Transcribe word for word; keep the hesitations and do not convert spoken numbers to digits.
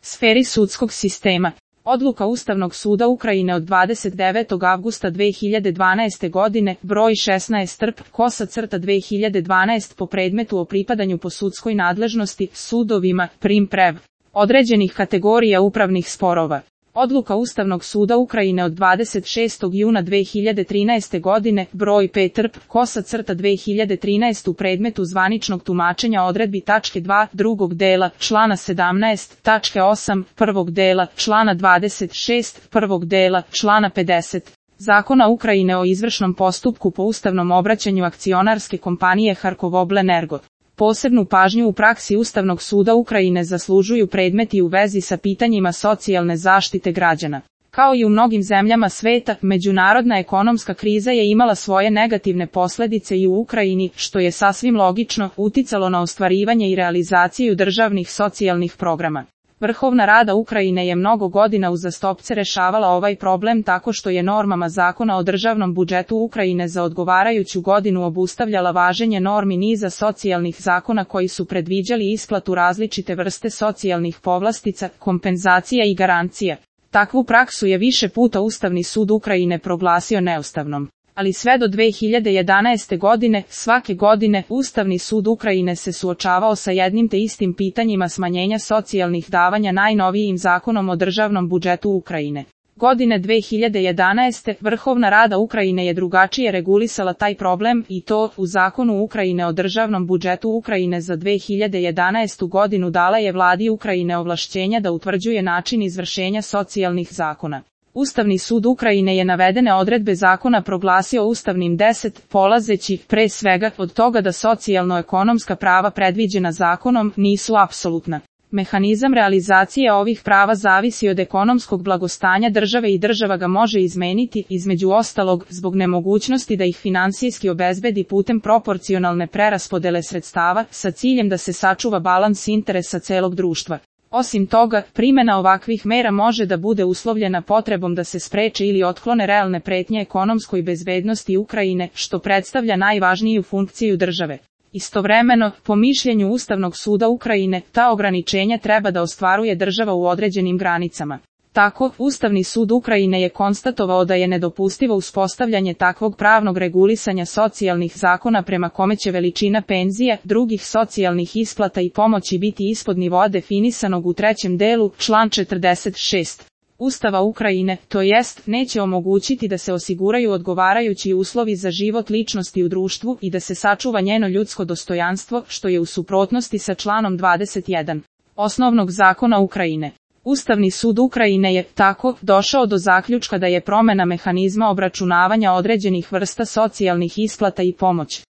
Sferi sudskog sistema. Odluka Ustavnog suda Ukrajine od dvadeset devetog avgusta dve hiljade dvanaeste godine, broj šesnaest trp, kosa crta dve hiljade dvanaeste po predmetu o pripadanju po sudskoj nadležnosti, sudovima, prim prev, određenih kategorija upravnih sporova. Odluka Ustavnog suda Ukrajine od dvadeset šestog juna dve hiljade trinaeste godine, broj pet trp, kosa crta dve hiljade trinaeste u predmetu zvaničnog tumačenja odredbi tačke dva, drugog dela, člana sedamnaest, tačke osam, prvog dela, člana dvadeset šest, prvog dela, člana pedeset. Zakona Ukrajine o izvršnom postupku po ustavnom obraćanju akcionarske kompanije Harkovoblenergo. Posebnu pažnju u praksi Ustavnog suda Ukrajine zaslužuju predmeti u vezi sa pitanjima socijalne zaštite građana. Kao i u mnogim zemljama sveta, međunarodna ekonomska kriza je imala svoje negativne posljedice i u Ukrajini, što je sasvim logično, uticalo na ostvarivanje i realizaciju državnih socijalnih programa. Vrhovna Rada Ukrajine je mnogo godina uzastopce rešavala ovaj problem tako što je normama Zakona o državnom budžetu Ukrajine za odgovarajuću godinu obustavljala važenje normi niza socijalnih zakona koji su predviđali isplatu različite vrste socijalnih povlastica, kompenzacija i garancija. Takvu praksu je više puta Ustavni sud Ukrajine proglasio neustavnom. Ali sve do dve hiljade jedanaeste godine, svake godine, Ustavni sud Ukrajine se suočavao sa jednim te istim pitanjima smanjenja socijalnih davanja najnovijim Zakonom o državnom budžetu Ukrajine. Godine dve hiljade jedanaeste. Vrhovna Rada Ukrajine je drugačije regulisala taj problem i to, u Zakonu Ukrajine o državnom budžetu Ukrajine za dve hiljade jedanaestu godinu dala je vladi Ukrajine ovlašćenja da utvrđuje način izvršenja socijalnih zakona. Ustavni sud Ukrajine je navedene odredbe zakona proglasio ustavnim deset, polazeći, pre svega, od toga da socijalno-ekonomska prava predviđena zakonom nisu apsolutna. Mehanizam realizacije ovih prava zavisi od ekonomskog blagostanja države i država ga može izmeniti, između ostalog, zbog nemogućnosti da ih finansijski obezbedi putem proporcionalne preraspodele sredstava, sa ciljem da se sačuva balans interesa celog društva. Osim toga, primjena ovakvih mera može da bude uslovljena potrebom da se spreče ili otklone realne pretnje ekonomskoj bezbednosti Ukrajine, što predstavlja najvažniju funkciju države. Istovremeno, po mišljenju Ustavnog suda Ukrajine, ta ograničenja treba da ostvaruje država u određenim granicama. Tako, Ustavni sud Ukrajine je konstatovao da je nedopustivo uspostavljanje takvog pravnog regulisanja socijalnih zakona prema kome će veličina penzija, drugih socijalnih isplata i pomoći biti ispod nivoa definisanog u trećem delu, član četrdeset šest. Ustava Ukrajine, to jest, neće omogućiti da se osiguraju odgovarajući uslovi za život ličnosti u društvu i da se sačuva njeno ljudsko dostojanstvo, što je u suprotnosti sa članom dvadeset jedan. Osnovnog zakona Ukrajine. Ustavni sud Ukrajine je, tako, došao do zaključka da je promjena mehanizma obračunavanja određenih vrsta socijalnih isplata i pomoć